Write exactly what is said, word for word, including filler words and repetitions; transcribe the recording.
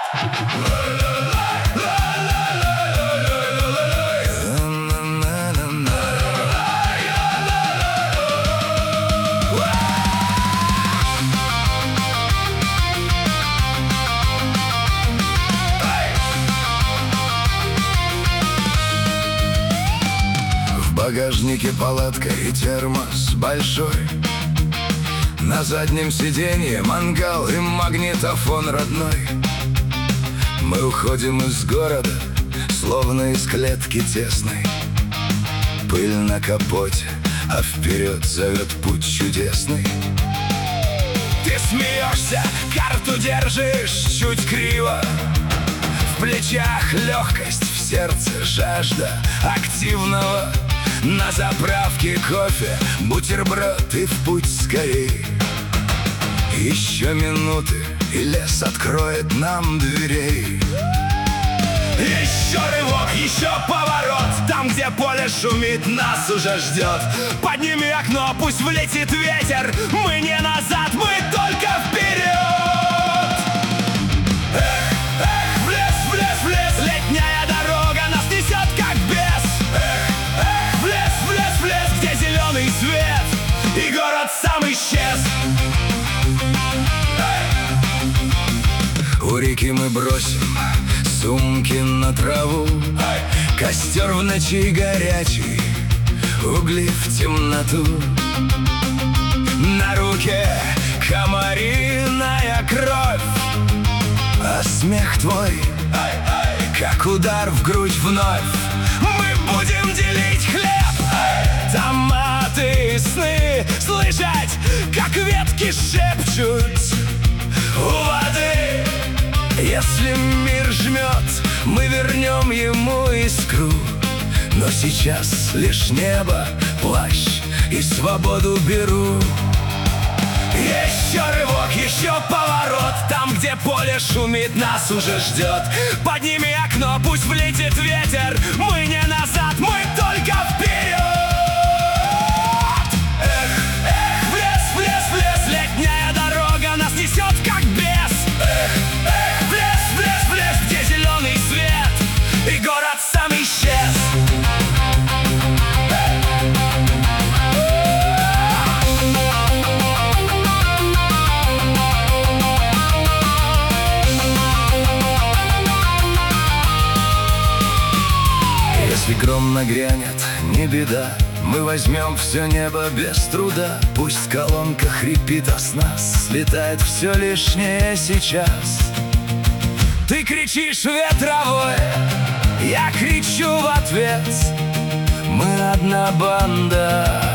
В багажнике палатка и термос большой, на заднем сиденье мангал и магнитофон родной. Мы уходим из города, словно из клетки тесной. Пыль на капоте, а вперед зовет путь чудесный. Ты смеешься, карту держишь чуть криво, в плечах легкость, в сердце жажда активного. На заправке кофе, бутерброд и в путь скорей. Еще минуты, и лес откроет нам дверей. Еще рывок, еще поворот, там, где поле шумит, нас уже ждет. Подними окно, пусть влетит ветер, мы не назад, мы только вперед. Эх, эх, в лес, в лес, в лес, летняя дорога нас несет как бес. Эх, эх, в лес, в лес, в лес, где зеленый свет и город сам исчез. У реки мы бросим сумки на траву, костер в ночи горячий, угли в темноту. На руке комариная кровь, а смех твой, как удар в грудь вновь. Мы будем делить хлеб, томаты и сны, слышать, как ветки шепчут у воды. Если мир жмет, мы вернем ему искру, но сейчас лишь небо, плащ и свободу беру. Еще рывок, еще поворот, там, где поле шумит, нас уже ждет. Подними окно, пусть влетит ветер, мы не назад, мы только вперед. Эх, эх, в лес, в лес, в лес, летняя дорога нас несет как бес. Эх, эх, в лес, в лес, в лес, где зеленый свет и город сам исчез. Если гром нагрянет, не беда, мы возьмем все небо без труда. Пусть колонка хрипит, а с нас слетает все лишнее сейчас. Ты кричишь ветровой, я кричу в ответ. Мы одна банда,